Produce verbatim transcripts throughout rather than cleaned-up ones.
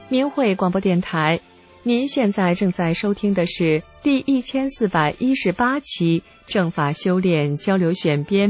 明慧广播电台，您现在正在收听的是第一千四百一十八期正法修炼交流选编。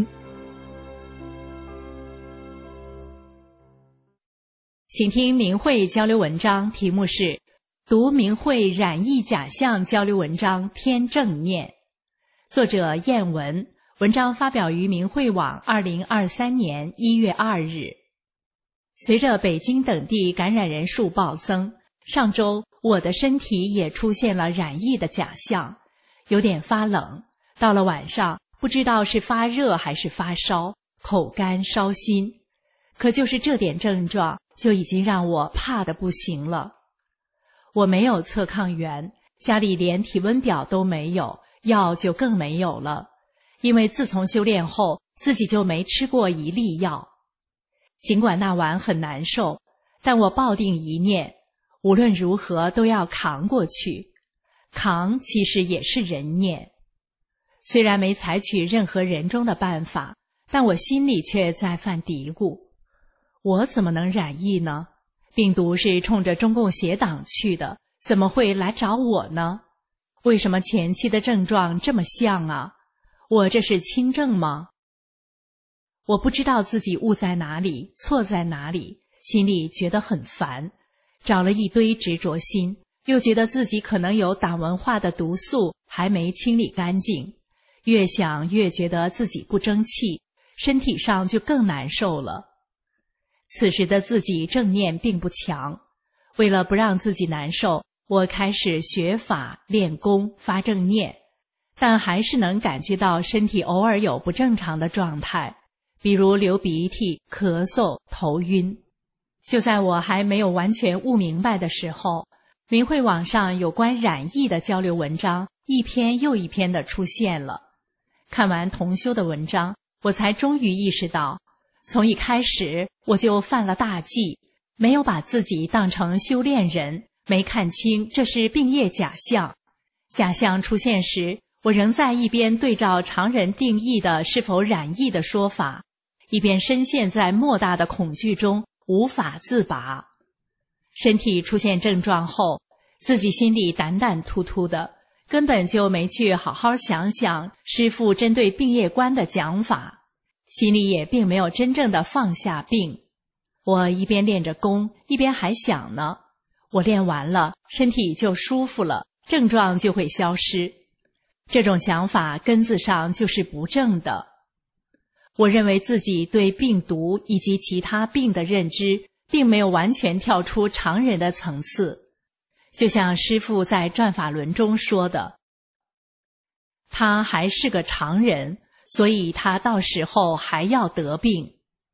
请听明慧交流文章，题目是读明慧染疫假象交流文章偏正念，作者燕文，文章发表于明慧网二零二三年一月二日。随着北京等地感染人数暴增，上周我的身体也出现了染疫的假象，有点发冷，到了晚上不知道是发热还是发烧，口干烧心。可就是这点症状就已经让我怕得不行了。我没有测抗原，家里连体温表都没有，药就更没有了，因为自从修炼后自己就没吃过一粒药。尽管那晚很难受，但我抱定一念，无论如何都要扛过去。扛其实也是人念。虽然没采取任何人中的办法，但我心里却在犯嘀咕，我怎么能染疫呢？病毒是冲着中共邪党去的，怎么会来找我呢？为什么前期的症状这么像啊？我这是轻症吗？我不知道自己误在哪里，错在哪里，心里觉得很烦，找了一堆执着心，又觉得自己可能有党文化的毒素还没清理干净，越想越觉得自己不争气，身体上就更难受了。此时的自己正念并不强，为了不让自己难受，我开始学法练功发正念，但还是能感觉到身体偶尔有不正常的状态，比如流鼻涕、咳嗽、头晕。就在我还没有完全悟明白的时候，明慧网上有关染疫的交流文章一篇又一篇的出现了。看完同修的文章，我才终于意识到，从一开始我就犯了大忌，没有把自己当成修炼人，没看清这是病业假象。假象出现时，我仍在一边对照常人定义的是否染疫的说法，一边深陷在莫大的恐惧中无法自拔。身体出现症状后，自己心里胆胆突突的，根本就没去好好想想师父针对病业观的讲法，心里也并没有真正的放下病。我一边练着功，一边还想呢，我练完了，身体就舒服了，症状就会消失。这种想法根子上就是不正的。我认为自己对病毒以及其他病的认知并没有完全跳出常人的层次，就像师父在转法轮中说的，他还是个常人，所以他到时候还要得病。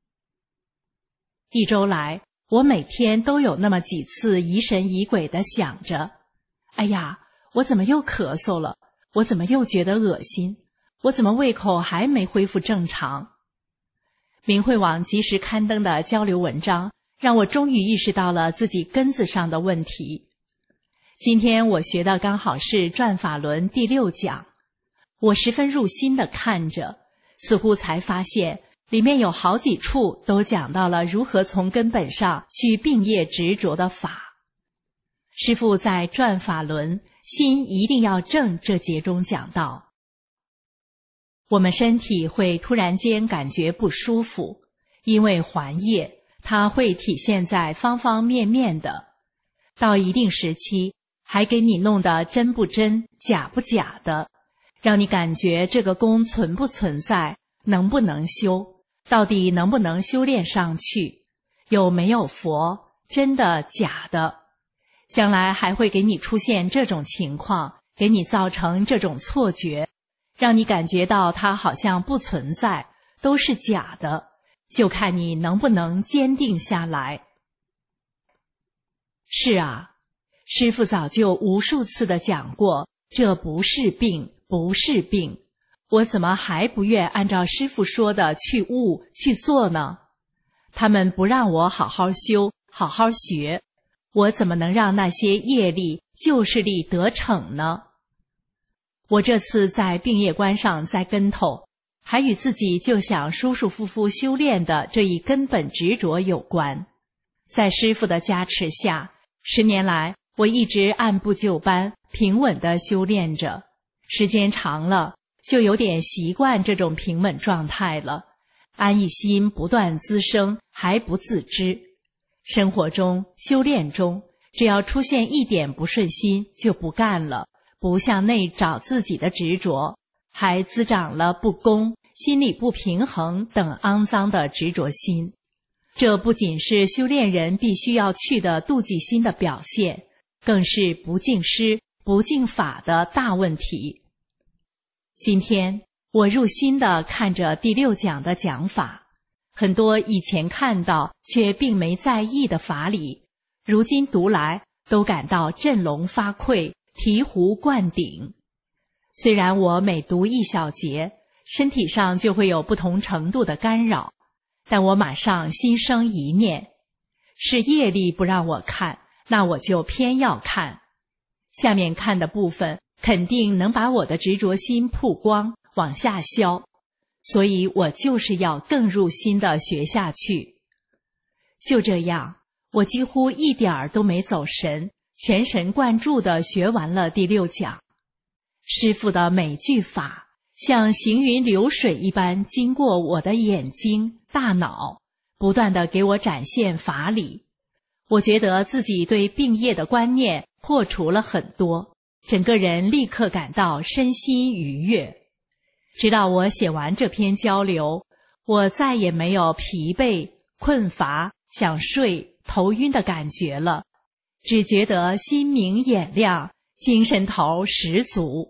一周来，我每天都有那么几次疑神疑鬼地想着，哎呀，我怎么又咳嗽了？我怎么又觉得恶心？我怎么胃口还没恢复正常？明慧网及时刊登的交流文章，让我终于意识到了自己根子上的问题。今天我学的刚好是转法轮第六讲，我十分入心地看着，似乎才发现里面有好几处都讲到了如何从根本上去病业执着的法。师父在转法轮心一定要正这节中讲到，我们身体会突然间感觉不舒服，因为还业，它会体现在方方面面的，到一定时期还给你弄得真不真、假不假的，让你感觉这个功存不存在，能不能修，到底能不能修炼上去，有没有佛，真的假的。将来还会给你出现这种情况，给你造成这种错觉，让你感觉到它好像不存在，都是假的，就看你能不能坚定下来。是啊，师父早就无数次地讲过，这不是病，不是病，我怎么还不愿按照师父说的去悟去做呢？他们不让我好好修，好好学，我怎么能让那些业力旧势力得逞呢？我这次在病业观上栽跟头，还与自己就想舒舒服服修炼的这一根本执着有关。在师父的加持下， 十年来，我一直按部就班、平稳地修炼着，时间长了，就有点习惯这种平稳状态了。安逸心不断滋生，还不自知。生活中、修炼中，只要出现一点不顺心，就不干了，不向内找自己的执着，还滋长了不公、心理不平衡等肮脏的执着心。这不仅是修炼人必须要去的妒忌心的表现，更是不敬师、不敬法的大问题。今天我入心地看着第六讲的讲法，很多以前看到却并没在意的法理，如今读来都感到振聋发聩、醍醐灌顶。虽然我每读一小节，身体上就会有不同程度的干扰，但我马上心生一念，是业力不让我看，那我就偏要看。下面看的部分肯定能把我的执着心曝光，往下消，所以我就是要更入心地学下去。就这样，我几乎一点儿都没走神，全神贯注地学完了第六讲。师父的每句法像行云流水一般经过我的眼睛、大脑，不断地给我展现法理。我觉得自己对病业的观念破除了很多，整个人立刻感到身心愉悦。直到我写完这篇交流，我再也没有疲惫、困乏、想睡、头晕的感觉了，只觉得心明眼亮，精神头十足。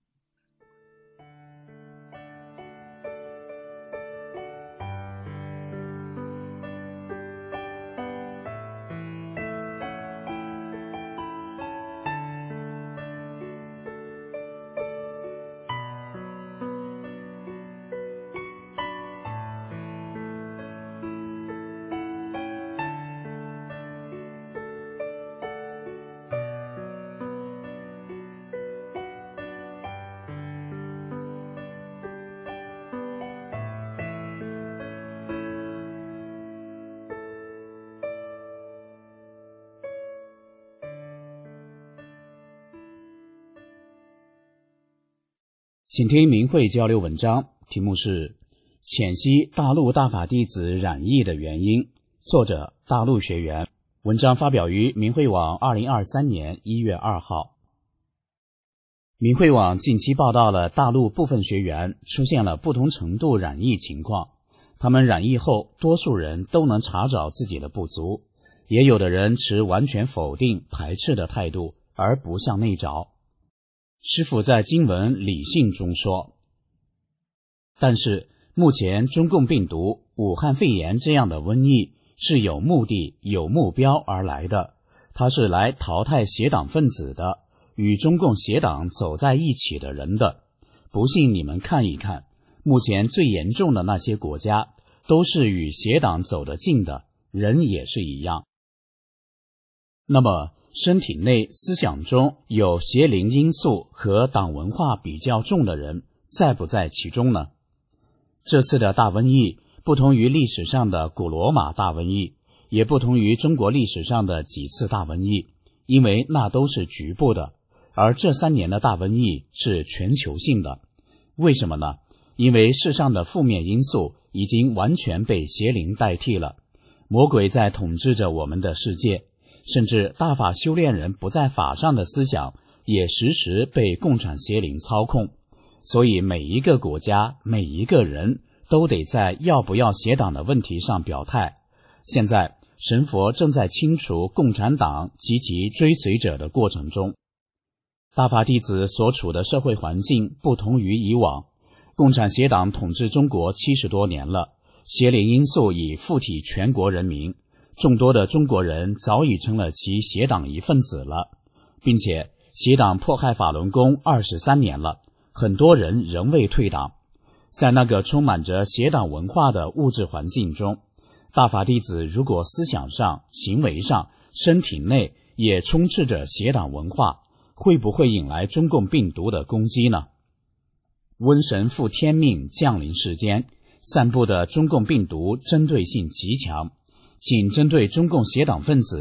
请听明慧交流文章，题目是浅析大陆大法弟子染疫的原因，作者大陆学员。文章发表于明慧网二零二三年一月二号。明慧网近期报道了大陆部分学员出现了不同程度染疫情况，他们染疫后多数人都能查找自己的不足，也有的人持完全否定、排斥的态度，而不向内找。师父在经文理性中说，但是目前中共病毒、武汉肺炎这样的瘟疫是有目的、有目标而来的，它是来淘汰邪党分子的，与中共邪党走在一起的人的。不信你们看一看，目前最严重的那些国家都是与邪党走得近的，人也是一样。那么身体内思想中有邪灵因素和党文化比较重的人在不在其中呢？这次的大瘟疫不同于历史上的古罗马大瘟疫，也不同于中国历史上的几次大瘟疫，因为那都是局部的，而这三年的大瘟疫是全球性的。为什么呢？因为世上的负面因素已经完全被邪灵代替了，魔鬼在统治着我们的世界，甚至大法修炼人不在法上的思想也时时被共产邪灵操控。所以每一个国家、每一个人都得在要不要邪党的问题上表态。现在神佛正在清除共产党及其追随者的过程中。大法弟子所处的社会环境不同于以往，共产邪党统治中国七十多年了，邪灵因素已附体全国人民，众多的中国人早已成了其邪党一份子了，并且邪党迫害法轮功二十三年了，很多人仍未退党。在那个充满着邪党文化的物质环境中，大法弟子如果思想上、行为上、身体内也充斥着邪党文化，会不会引来中共病毒的攻击呢？瘟神附天命降临世间，散布的中共病毒针对性极强，仅针对中共邪党分子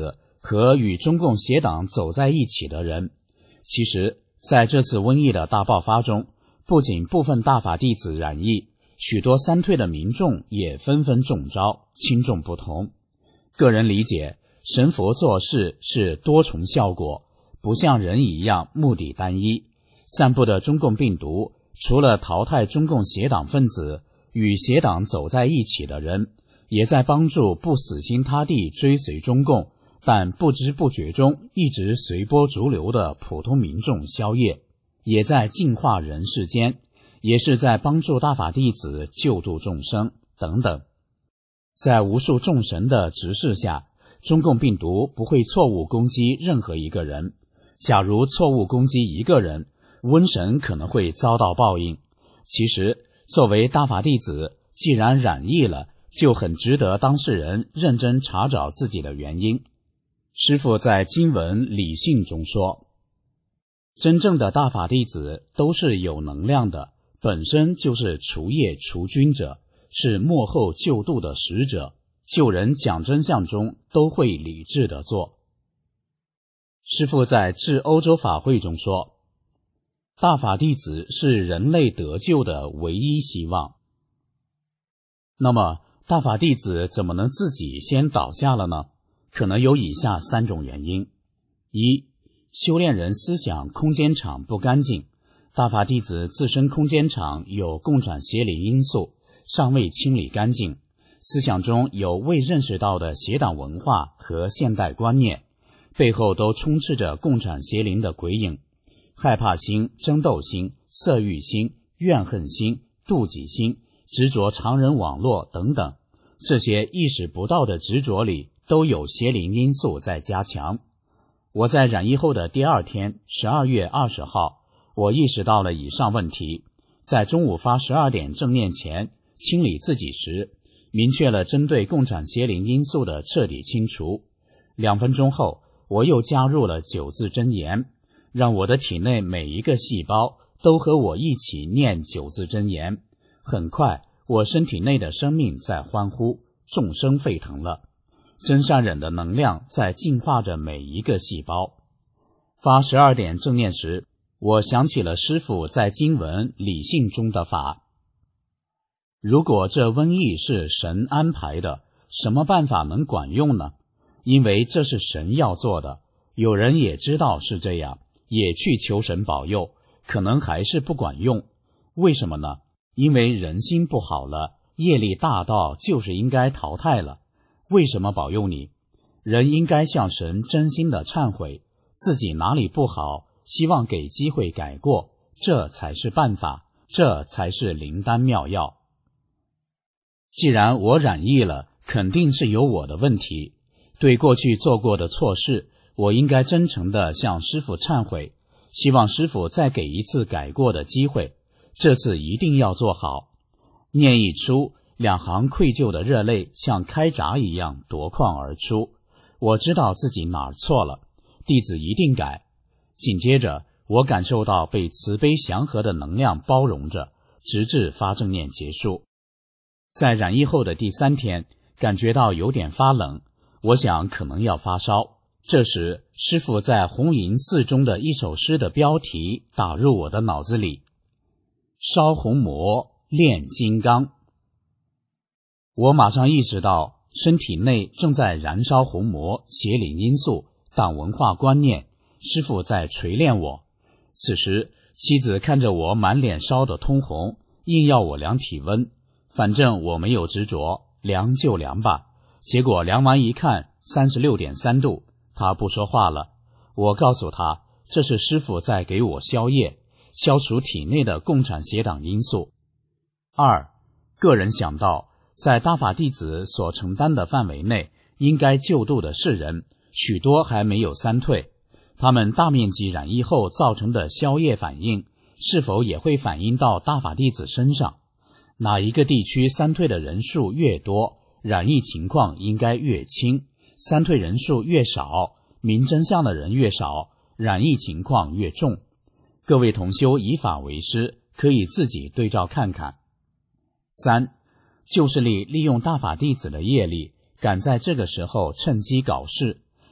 和与中共邪党走在一起的人。其实在这次瘟疫的大爆发中，不仅部分大法弟子染疫，许多三退的民众也纷纷中招，轻重不同。个人理解，神佛做事是多重效果，不像人一样目的单一。散布的中共病毒除了淘汰中共邪党分子，与邪党走在一起的人，也在帮助不死心塌地追随中共但不知不觉中一直随波逐流的普通民众消业，也在净化人世间，也是在帮助大法弟子救度众生等等。在无数众神的指示下，中共病毒不会错误攻击任何一个人。假如错误攻击一个人，瘟神可能会遭到报应。其实作为大法弟子，既然染疫了，就很值得当事人认真查找自己的原因。师父在经文理性中说，真正的大法弟子都是有能量的，本身就是除业除菌者，是幕后救度的使者，救人讲真相中都会理智的做。师父在致欧洲法会中说，大法弟子是人类得救的唯一希望。那么大法弟子怎么能自己先倒下了呢？可能有以下三种原因。一、修炼人思想空间场不干净，大法弟子自身空间场有共产邪灵因素，尚未清理干净，思想中有未认识到的邪党文化和现代观念，背后都充斥着共产邪灵的鬼影，害怕心、争斗心、色欲心、怨恨心、妒忌心、执着常人网络等等，这些意识不到的执着里都有邪灵因素在加强。我在染疫后的第二天，十二月二十号，我意识到了以上问题，在中午发十二点正念前清理自己时，明确了针对共产邪灵因素的彻底清除。两分钟后，我又加入了九字真言，让我的体内每一个细胞都和我一起念九字真言。很快，我身体内的生命在欢呼，众生沸腾了。真善忍的能量在净化着每一个细胞。发十二点正念时，我想起了师父在经文理性中的法。如果这瘟疫是神安排的，什么办法能管用呢？因为这是神要做的，有人也知道是这样，也去求神保佑，可能还是不管用。为什么呢？因为人心不好了，业力大到就是应该淘汰了。为什么保佑你？人应该向神真心的忏悔，自己哪里不好，希望给机会改过，这才是办法，这才是灵丹妙药。既然我染疫了，肯定是有我的问题。对过去做过的错事，我应该真诚地向师父忏悔，希望师父再给一次改过的机会，这次一定要做好。念一出，两行愧疚的热泪像开闸一样夺眶而出。我知道自己哪儿错了，弟子一定改。紧接着，我感受到被慈悲祥和的能量包容着，直至发正念结束。在染疫后的第三天，感觉到有点发冷，我想可能要发烧。这时，师父在红银寺中的一首诗的标题打入我的脑子里：烧红魔，炼金刚。我马上意识到身体内正在燃烧红魔、邪灵因素、党文化观念，师父在锤炼我。此时妻子看着我满脸烧得通红，硬要我量体温，反正我没有执着，量就量吧。结果量完一看 三十六点三 度，他不说话了。我告诉他，这是师父在给我消业，消除体内的共产邪党因素。二，个人想到在大法弟子所承担的范围内，应该救度的世人许多还没有三退，他们大面积染疫后造成的消业反应，是否也会反映到大法弟子身上？哪一个地区三退的人数越多，染疫情况应该越轻；三退人数越少，明真相的人越少，染疫情况越重。各位同修以法为师，可以自己对照看看。三，旧势力利用大法弟子的业力，赶在这个时候趁机搞事。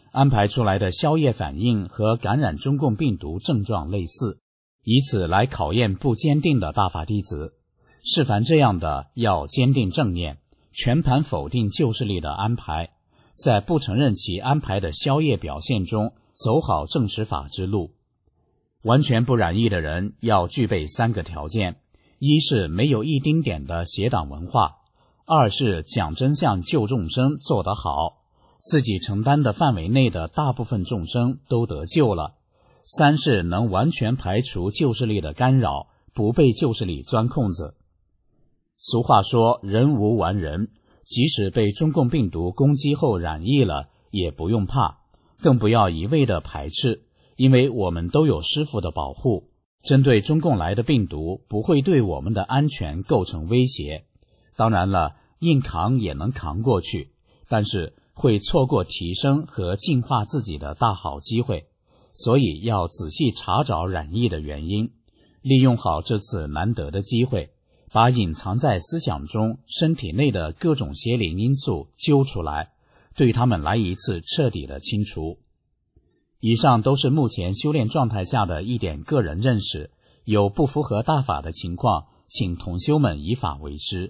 安排出来的宵夜反应和感染中共病毒症状类似，以此来考验不坚定的大法弟子。是凡这样的，要坚定正念，全盘否定旧势力的安排，在不承认其安排的宵夜表现中走好正实法之路。完全不染疫的人要具备三个条件：一是没有一丁点的邪党文化；二是讲真相救众生做得好，自己承担的范围内的大部分众生都得救了；三是能完全排除旧势力的干扰，不被旧势力钻空子。俗话说，人无完人，即使被中共病毒攻击后染疫了，也不用怕，更不要一味的排斥，因为我们都有师父的保护，针对中共来的病毒不会对我们的安全构成威胁。当然了，硬扛也能扛过去，但是会错过提升和净化自己的大好机会，所以要仔细查找染疫的原因，利用好这次难得的机会，把隐藏在思想中身体内的各种邪灵因素揪出来，对他们来一次彻底的清除。以上都是目前修炼状态下的一点个人认识，有不符合大法的情况，请同修们以法为师。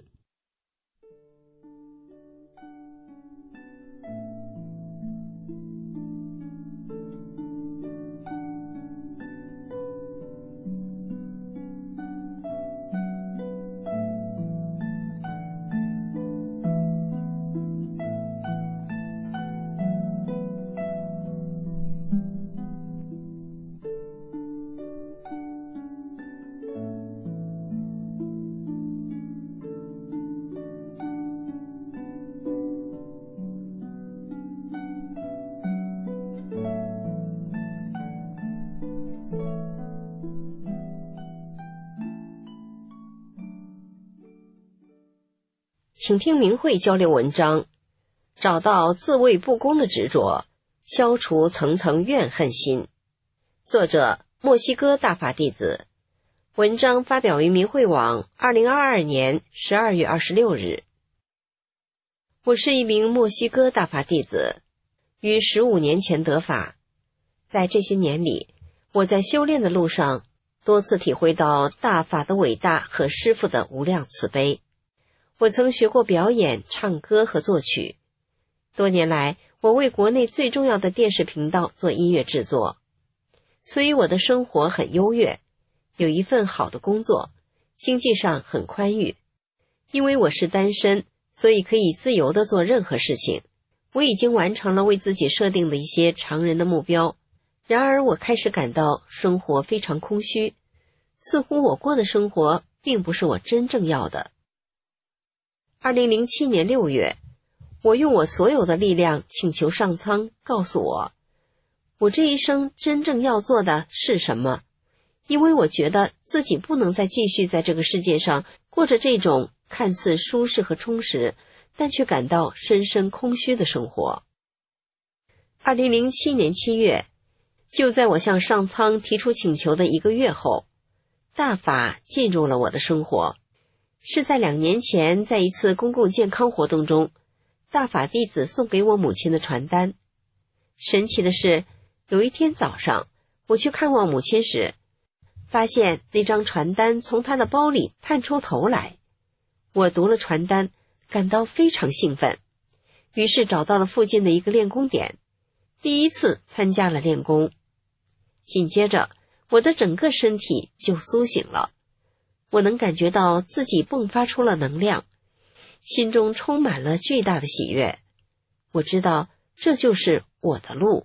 请听明慧交流文章，找到自卫不公的执着，消除层层怨恨心。作者墨西哥大法弟子，文章发表于明慧网二零二二年十二月二十六日。我是一名墨西哥大法弟子，于十五年前得法。在这些年里，我在修炼的路上多次体会到大法的伟大和师父的无量慈悲。我曾学过表演、唱歌和作曲。多年来，我为国内最重要的电视频道做音乐制作，所以我的生活很优越，有一份好的工作，经济上很宽裕。因为我是单身，所以可以自由地做任何事情。我已经完成了为自己设定的一些常人的目标，然而我开始感到生活非常空虚，似乎我过的生活并不是我真正要的。二零零七年六月，我用我所有的力量请求上苍告诉我，我这一生真正要做的是什么，因为我觉得自己不能再继续在这个世界上过着这种看似舒适和充实，但却感到深深空虚的生活。二零零七年七月，就在我向上苍提出请求的一个月后，大法进入了我的生活。是在两年前，在一次公共健康活动中，大法弟子送给我母亲的传单。神奇的是，有一天早上，我去看望母亲时，发现那张传单从她的包里探出头来。我读了传单，感到非常兴奋，于是找到了附近的一个练功点，第一次参加了练功。紧接着，我的整个身体就苏醒了。我能感觉到自己迸发出了能量，心中充满了巨大的喜悦。我知道这就是我的路。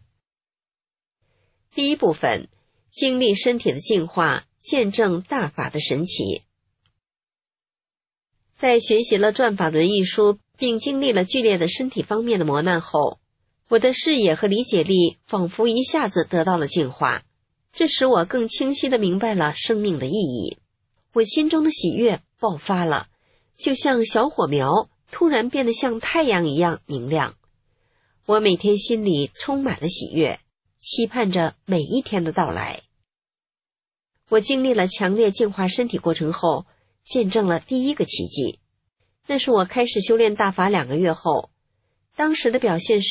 第一部分，经历身体的净化，见证大法的神奇。在学习了《转法轮》一书，并经历了剧烈的身体方面的磨难后，我的视野和理解力仿佛一下子得到了净化，这使我更清晰地明白了生命的意义。我心中的喜悦爆发了，就像小火苗突然变得像太阳一样明亮。我每天心里充满了喜悦，期盼着每一天的到来。我经历了强烈净化身体过程后，见证了第一个奇迹。那是我开始修炼大法两个月后，当时的表现是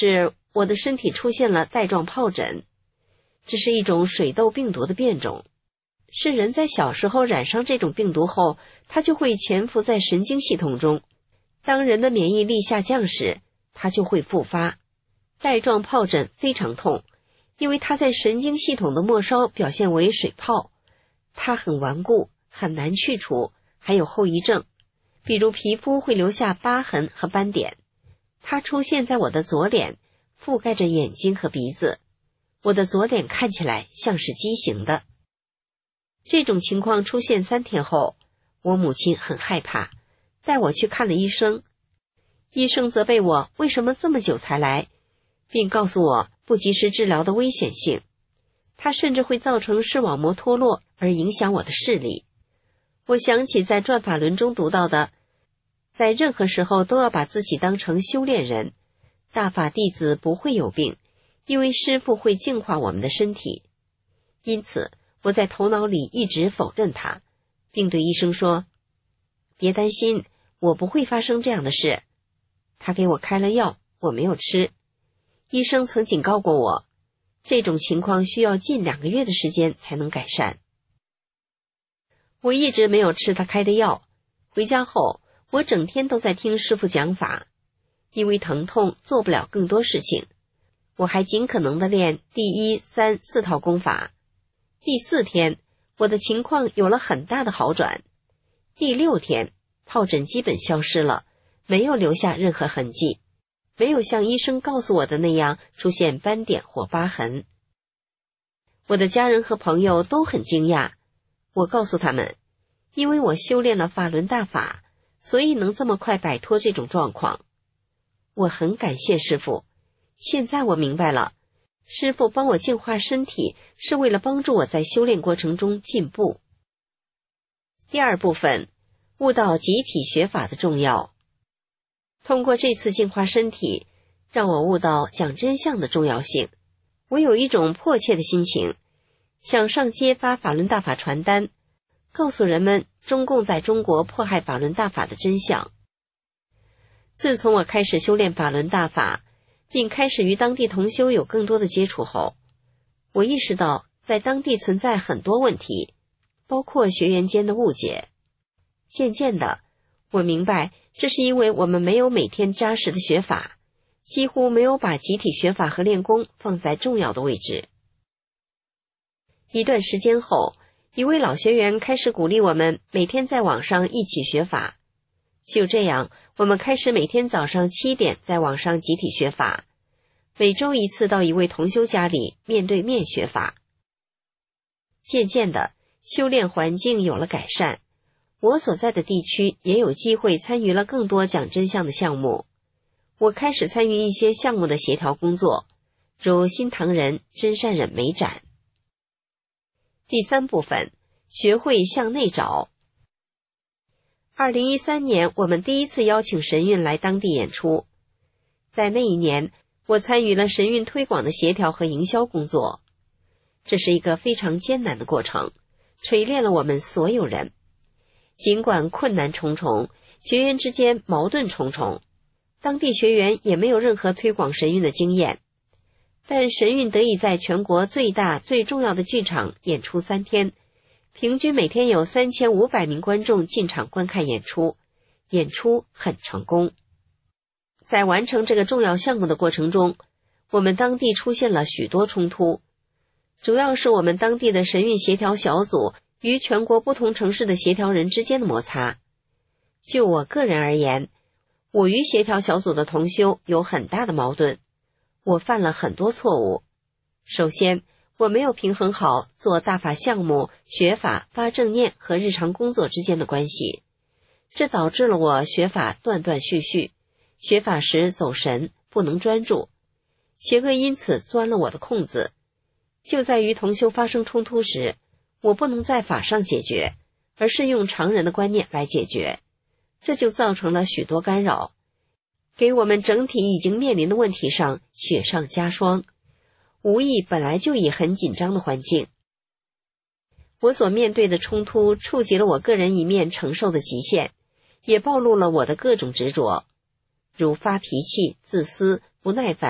我的身体出现了带状疱疹，这是一种水痘病毒的变种，是人在小时候染上这种病毒后，它就会潜伏在神经系统中，当人的免疫力下降时，它就会复发。带状疱疹非常痛，因为它在神经系统的末梢表现为水泡，它很顽固，很难去除，还有后遗症，比如皮肤会留下疤痕和斑点。它出现在我的左脸，覆盖着眼睛和鼻子，我的左脸看起来像是畸形的。这种情况出现三天后，我母亲很害怕，带我去看了医生。医生责备我为什么这么久才来，并告诉我不及时治疗的危险性，它甚至会造成视网膜脱落而影响我的视力。我想起在转法轮中读到的，在任何时候都要把自己当成修炼人，大法弟子不会有病，因为师父会净化我们的身体。因此我在头脑里一直否认它，并对医生说，别担心，我不会发生这样的事。他给我开了药，我没有吃。医生曾警告过我，这种情况需要近两个月的时间才能改善。我一直没有吃他开的药，回家后我整天都在听师父讲法，因为疼痛做不了更多事情，我还尽可能地练第一、三、四套功法。第四天，我的情况有了很大的好转。第六天，疱疹基本消失了，没有留下任何痕迹，没有像医生告诉我的那样出现斑点或疤痕。我的家人和朋友都很惊讶，我告诉他们，因为我修炼了法轮大法，所以能这么快摆脱这种状况。我很感谢师父，现在我明白了，师父帮我净化身体，是为了帮助我在修炼过程中进步。第二部分，悟到集体学法的重要。通过这次净化身体，让我悟到讲真相的重要性。我有一种迫切的心情，想上街发法轮大法传单，告诉人们中共在中国迫害法轮大法的真相。自从我开始修炼法轮大法，并开始与当地同修有更多的接触后，我意识到在当地存在很多问题，包括学员间的误解。渐渐的，我明白这是因为我们没有每天扎实的学法，几乎没有把集体学法和练功放在重要的位置。一段时间后，一位老学员开始鼓励我们每天在网上一起学法。就这样，我们开始每天早上七点在网上集体学法，每周一次到一位同修家里面对面学法。渐渐的，修炼环境有了改善，我所在的地区也有机会参与了更多讲真相的项目。我开始参与一些项目的协调工作，如新唐人、真善忍美展。第三部分，学会向内找。二零一三年，我们第一次邀请神韵来当地演出。在那一年，我参与了神韵推广的协调和营销工作。这是一个非常艰难的过程，锤炼了我们所有人。尽管困难重重，学员之间矛盾重重，当地学员也没有任何推广神韵的经验，但神韵得以在全国最大最重要的剧场演出三天，平均每天有三千五百名观众进场观看演出，演出很成功。在完成这个重要项目的过程中，我们当地出现了许多冲突，主要是我们当地的神韵协调小组与全国不同城市的协调人之间的摩擦。就我个人而言，我与协调小组的同修有很大的矛盾，我犯了很多错误。首先，我没有平衡好做大法项目、学法、发正念和日常工作之间的关系，这导致了我学法断断续续，学法时走神，不能专注。邪恶因此钻了我的空子，就在于同修发生冲突时，我不能在法上解决，而是用常人的观念来解决，这就造成了许多干扰，给我们整体已经面临的问题上雪上加霜。无疑本来就已很紧张的环境，我所面对的冲突触及了我个人一面承受的极限，也暴露了我的各种执着，如发脾气、自私、不耐烦、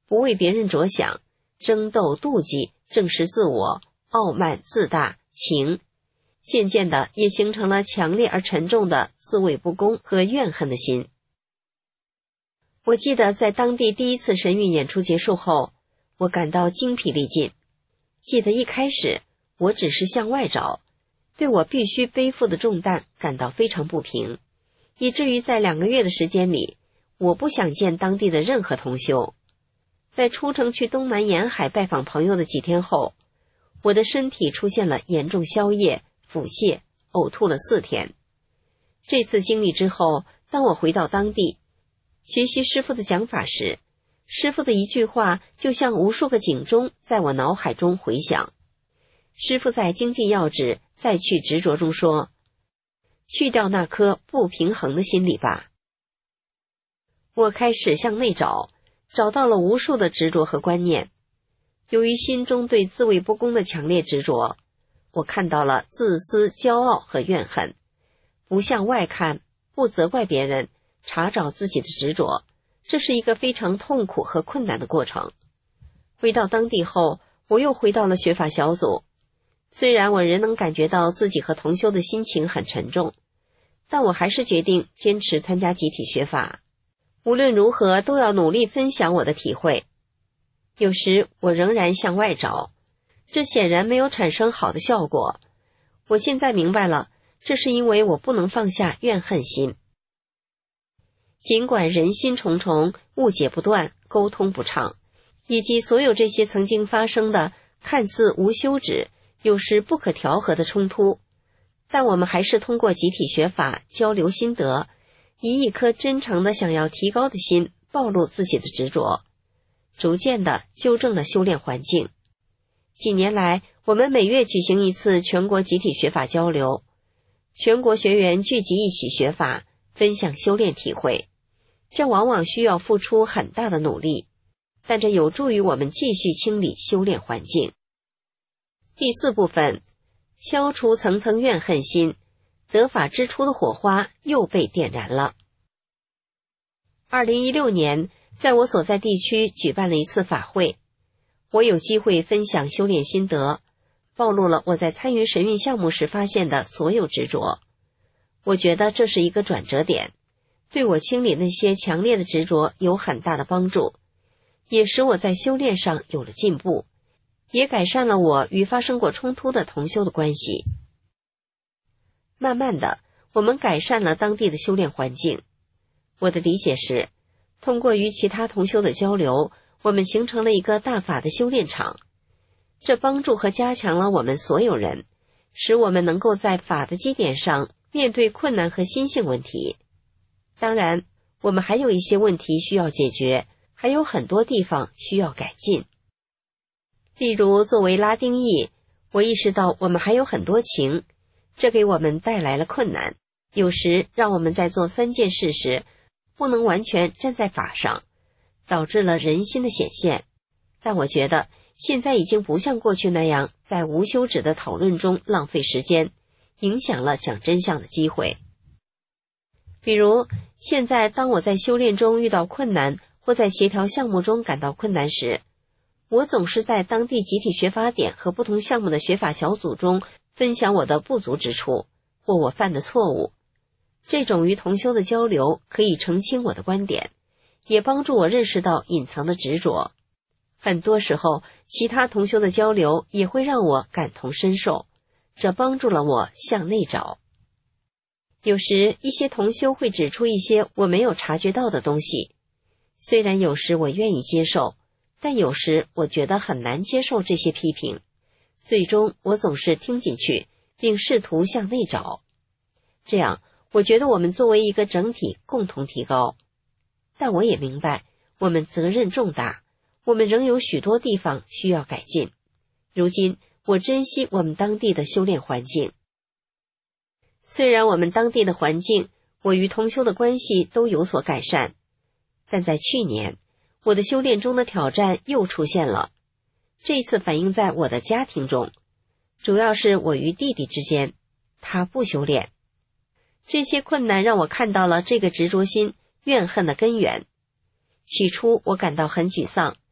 不为别人着想，争斗妒忌，证实自我，傲慢自大，情，渐渐的也形成了强烈而沉重的自卫不公和怨恨的心。我记得在当地第一次神韵演出结束后，我感到精疲力尽。记得一开始我只是向外找，对我必须背负的重担感到非常不平，以至于在两个月的时间里，我不想见当地的任何同修。在出城去东南沿海拜访朋友的几天后，我的身体出现了严重消液、腹泻、呕吐了四天。这次经历之后，当我回到当地学习师父的讲法时，师父的一句话就像无数个警钟在我脑海中回响。师父在精进要旨再去执着中说，去掉那颗不平衡的心理吧。我开始向内找，找到了无数的执着和观念。由于心中对自卫不公的强烈执着，我看到了自私、骄傲和怨恨，不向外看，不责怪别人，查找自己的执着，这是一个非常痛苦和困难的过程。回到当地后，我又回到了学法小组。虽然我仍能感觉到自己和同修的心情很沉重，但我还是决定坚持参加集体学法。无论如何都要努力分享我的体会。有时我仍然向外找，这显然没有产生好的效果。我现在明白了，这是因为我不能放下怨恨心。尽管人心重重，误解不断，沟通不畅，以及所有这些曾经发生的看似无休止，有时不可调和的冲突，但我们还是通过集体学法交流心得，以一颗真诚的想要提高的心暴露自己的执着，逐渐地纠正了修炼环境。几年来，我们每月举行一次全国集体学法交流，全国学员聚集一起学法，分享修炼体会。这往往需要付出很大的努力，但这有助于我们继续清理修炼环境。第四部分，消除层层怨恨心，得法之初的火花又被点燃了。二零一六年，在我所在地区举办了一次法会，我有机会分享修炼心得，暴露了我在参与神韵项目时发现的所有执着。我觉得这是一个转折点，对我清理那些强烈的执着有很大的帮助，也使我在修炼上有了进步，也改善了我与发生过冲突的同修的关系。慢慢的，我们改善了当地的修炼环境。我的理解是，通过与其他同修的交流，我们形成了一个大法的修炼场，这帮助和加强了我们所有人，使我们能够在法的基点上面对困难和心性问题。当然，我们还有一些问题需要解决，还有很多地方需要改进。例如，作为拉丁裔，我意识到我们还有很多情，这给我们带来了困难，有时让我们在做三件事时不能完全站在法上，导致了人心的显现。但我觉得现在已经不像过去那样在无休止的讨论中浪费时间，影响了讲真相的机会。比如，现在当我在修炼中遇到困难，或在协调项目中感到困难时，我总是在当地集体学法点和不同项目的学法小组中分享我的不足之处或我犯的错误。这种与同修的交流可以澄清我的观点，也帮助我认识到隐藏的执着。很多时候，其他同修的交流也会让我感同身受，这帮助了我向内找。有时一些同修会指出一些我没有察觉到的东西，虽然有时我愿意接受，但有时我觉得很难接受这些批评。最终我总是听进去，并试图向内找。这样，我觉得我们作为一个整体共同提高。但我也明白，我们责任重大，我们仍有许多地方需要改进。如今，我珍惜我们当地的修炼环境。虽然我们当地的环境，我与同修的关系都有所改善，但在去年，我的修炼中的挑战又出现了。这一次反映在我的家庭中，主要是我与弟弟之间，他不修炼。这些困难让我看到了这个执着心、怨恨的根源。起初我感到很沮丧，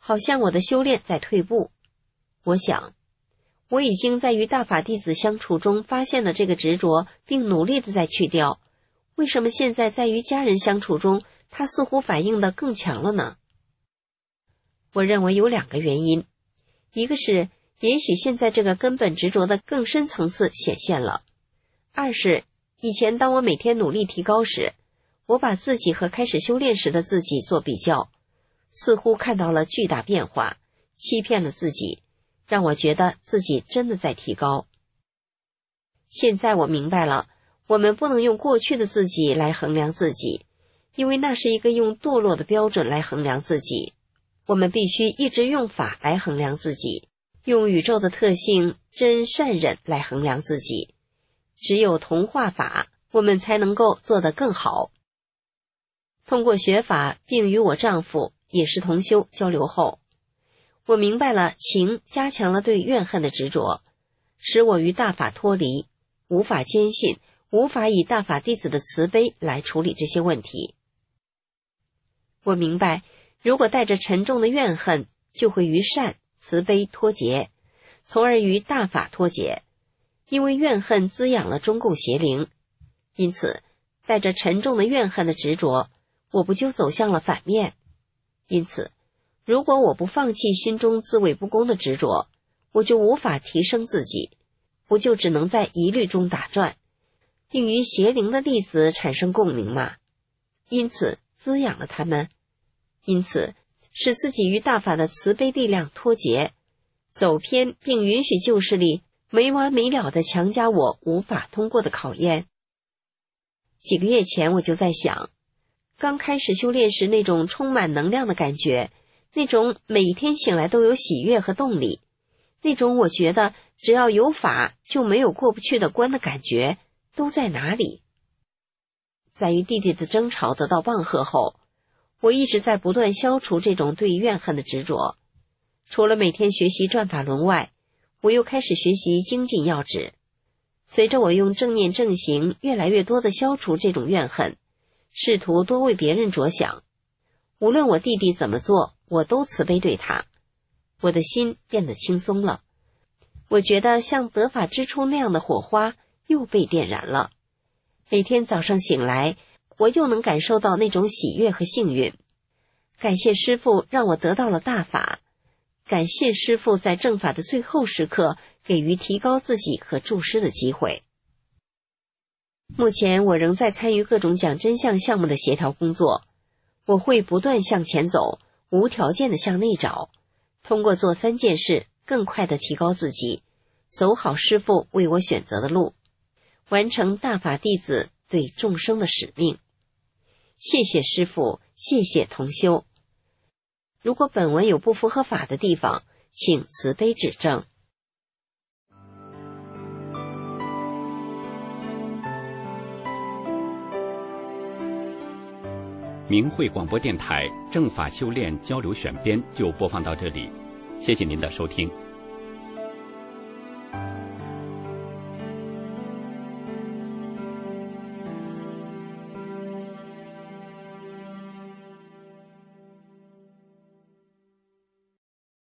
好像我的修炼在退步。我想，我已经在与大法弟子相处中发现了这个执着，并努力的在去掉。为什么现在在与家人相处中，它似乎反应得更强了呢？我认为有两个原因，一个是也许现在这个根本执着的更深层次显现了，二是以前当我每天努力提高时，我把自己和开始修炼时的自己做比较，似乎看到了巨大变化，欺骗了自己，让我觉得自己真的在提高。现在我明白了，我们不能用过去的自己来衡量自己，因为那是一个用堕落的标准来衡量自己。我们必须一直用法来衡量自己，用宇宙的特性真善忍来衡量自己。只有同化法，我们才能够做得更好。通过学法并与我丈夫也是同修交流后，我明白了情加强了对怨恨的执着，使我与大法脱离，无法坚信，无法以大法弟子的慈悲来处理这些问题。我明白，如果带着沉重的怨恨，就会与善、慈悲脱节，从而与大法脱节。因为怨恨滋养了中共邪灵，因此带着沉重的怨恨的执着，我不就走向了反面。因此，如果我不放弃心中自卫不公的执着，我就无法提升自己，不就只能在疑虑中打转，并与邪灵的弟子产生共鸣吗？因此滋养了他们，因此使自己与大法的慈悲力量脱节，走偏，并允许旧势力没完没了地强加我无法通过的考验。几个月前我就在想，刚开始修炼时那种充满能量的感觉，那种每一天醒来都有喜悦和动力，那种我觉得只要有法就没有过不去的关的感觉，都在哪里？在与弟弟的争吵得到棒喝后，我一直在不断消除这种对怨恨的执着。除了每天学习转法轮外，我又开始学习精进要旨。随着我用正念正行越来越多地消除这种怨恨，试图多为别人着想，无论我弟弟怎么做，我都慈悲对他。我的心变得轻松了，我觉得像得法之初那样的火花又被点燃了。每天早上醒来，我又能感受到那种喜悦和幸运。感谢师父让我得到了大法，感谢师父在正法的最后时刻给予提高自己和助师的机会。目前我仍在参与各种讲真相项目的协调工作，我会不断向前走，无条件地向内找，通过做三件事更快地提高自己，走好师父为我选择的路，完成大法弟子对众生的使命。谢谢师父，谢谢同修。如果本文有不符合法的地方，请慈悲指正。 明慧广播电台正法修炼交流选编就播放到这里，谢谢您的收听。